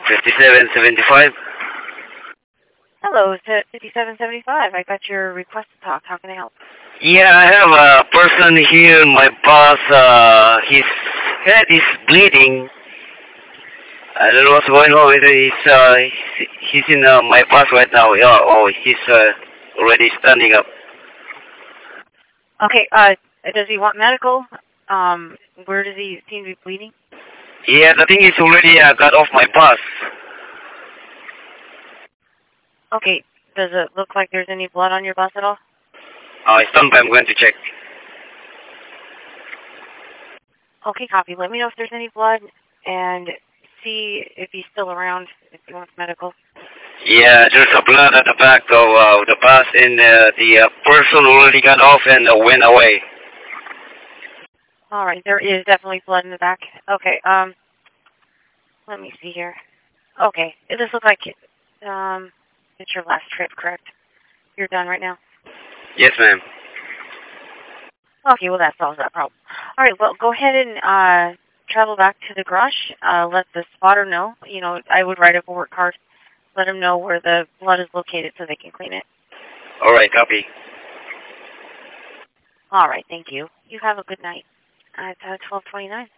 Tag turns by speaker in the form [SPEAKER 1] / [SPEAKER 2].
[SPEAKER 1] 5775.
[SPEAKER 2] Hello, it's at 5775. I got your request to talk. How can I help?
[SPEAKER 1] Yeah, I have a person here, my boss, his head is bleeding. I don't know what's going on with it. He's in my bus right now. Yeah, oh, he's already standing up.
[SPEAKER 2] Okay, does he want medical? Where does he seem to be bleeding?
[SPEAKER 1] Yeah, the thing is already got off my bus.
[SPEAKER 2] Okay, does it look like there's any blood on your bus at all?
[SPEAKER 1] Stand by, I'm going to check.
[SPEAKER 2] Okay, copy. Let me know if there's any blood and see if he's still around, if he wants medical.
[SPEAKER 1] Yeah, there's a blood at the back of the bus, and the person already got off and went away.
[SPEAKER 2] All right, there is definitely blood in the back. Okay, let me see here. Okay, it does look like it's your last trip, correct? You're done right now?
[SPEAKER 1] Yes, ma'am.
[SPEAKER 2] Okay, well, that solves that problem. All right, well, go ahead and travel back to the garage. Let the spotter know. You know, I would write up a work card. Let them know where the blood is located so they can clean it.
[SPEAKER 1] All right, copy.
[SPEAKER 2] All right, thank you. You have a good night. It's 12:29.